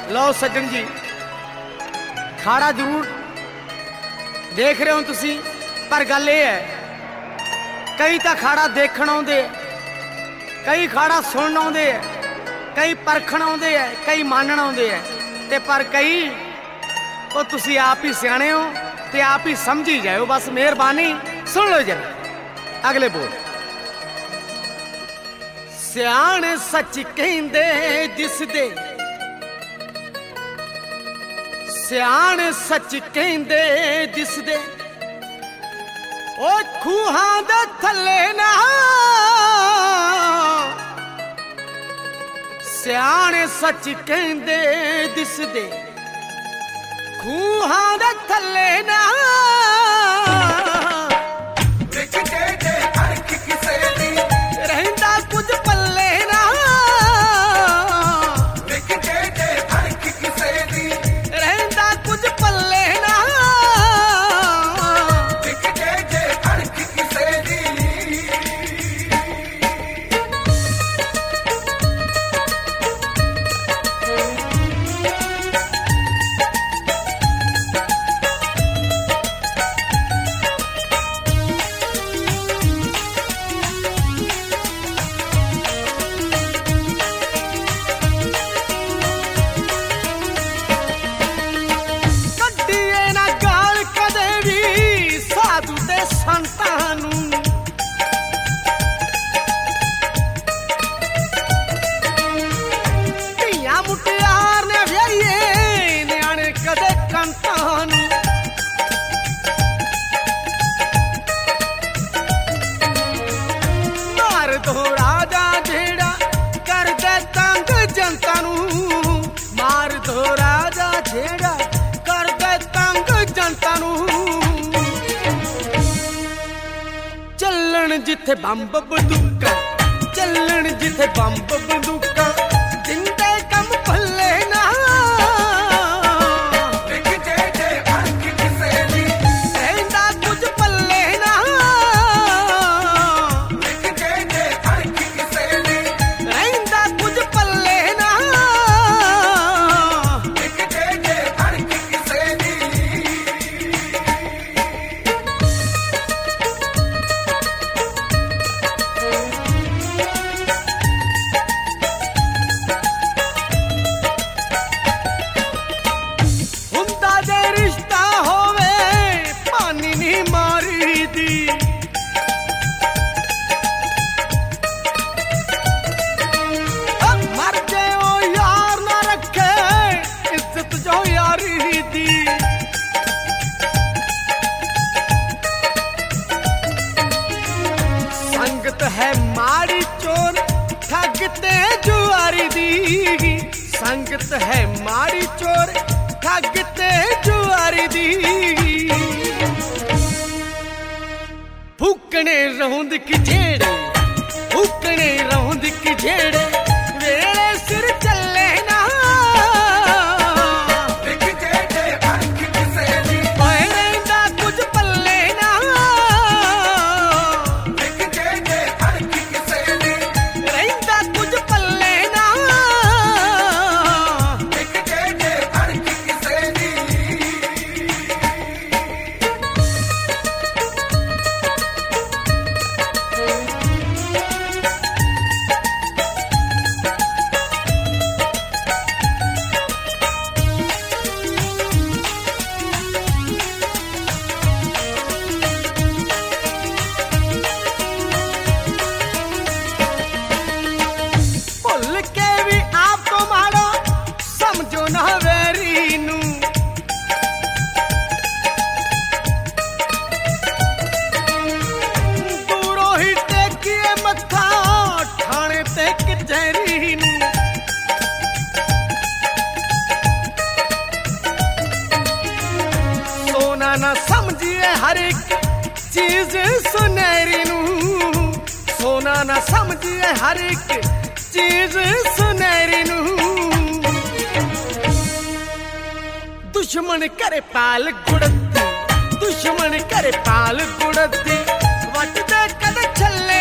लो सज्जन जी, खाड़ा जरूर देख रहे हो तुसी, पर गल ये है कई तो खाड़ा देखण आउंदे, कई खाड़ा सुनन आउंदे, कई परखण आउंदे, कई मानण आउंदे, ते पर कई वो तुसी आप ही सियाणे हो ते आप ही समझी जाओ। बस मेहरबानी सुन लो जरा अगले बोल। सियाणे सच कहंदे दिसदे, सियाणे सच कहंदे दिसदे, ओ खूहां दे थल्ले ना। सियाणे सच कहंदे दिसदे, खूहां दे थल्ले ना। रहिंदा कुछ पल्ले ना, रहिंदा कुछ पल्ले ना। मार दो राजा जेड़ा कर दे तंग जनता नू, मार दो राजा जेड़ा कर दे तंग जनता नू। चलन जिथे बंब बंदूका, चलन जिथे बंब बंदूका, जिंदे कम भले ना। संगत है माड़ी चोर ठगते जुआरी दी, संगत है माड़ी चोर ठगते जुआरी दी। फूकने रौंद की झेड़े, फूकने रौंद की झेड़े, वेले सिर चले ना। सोना ना समझिए हर एक चीज सुनहरी नू, सोना ना समझिए हर एक चीज सुनहरी नू। दुश्मन करे पाल गुड़ती, दुश्मन करे पाल गुड़ती, वट दे कद छले